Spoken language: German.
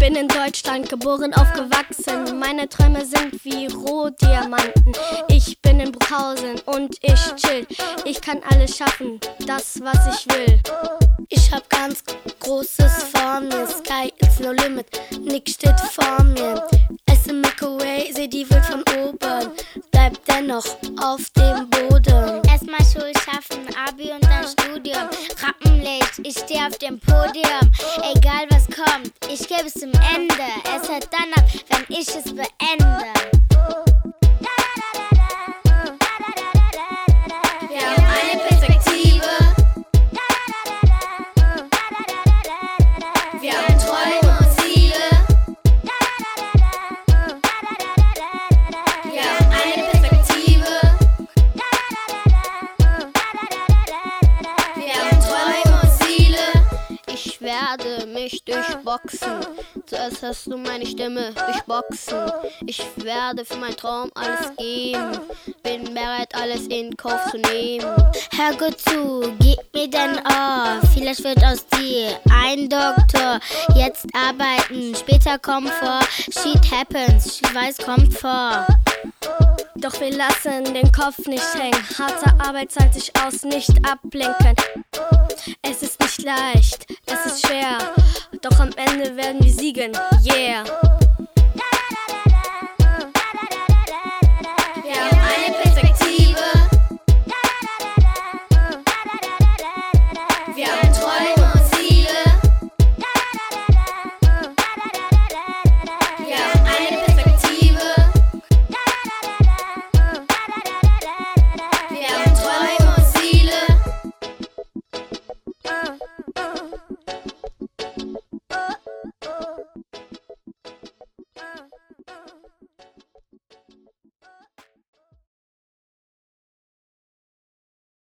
bin in Deutschland geboren, aufgewachsen. Meine Träume sind wie Rohdiamanten. Ich bin in Bruchhausen und ich chill. Ich kann alles schaffen, das was ich will. Ich hab ganz Großes vor mir. Sky is no limit, nix steht vor mir. Esse Milky Way, seh die Welt von oben. Bleib dennoch auf dem Boden. Erstmal Schule schaffen, Abi und dann Studium. Rappenlicht, ich steh auf dem Podium. Egal was kommt, ich gebe es zum Ende. Es hört dann ab, wenn ich es beende. Wir haben eine Perspektive. Wir haben Träume und Ziele. Wir haben eine Perspektive. Wir haben Träume und Ziele. Ich werde mich durchboxen. Zuerst hast du meine Stimme durchboxen. Ich werde für meinen Traum alles geben. Bin bereit, alles in Kauf zu nehmen. Hör gut zu, gib mir dein Ohr. Vielleicht wird aus dir ein Doktor. Jetzt arbeiten, später Komfort. Shit happens, Schweiß kommt vor. Doch wir lassen den Kopf nicht hängen. Harte Arbeit zahlt sich aus, nicht ablenken. Es ist nicht leicht, es ist schwer. Doch am Ende werden wir siegen, yeah.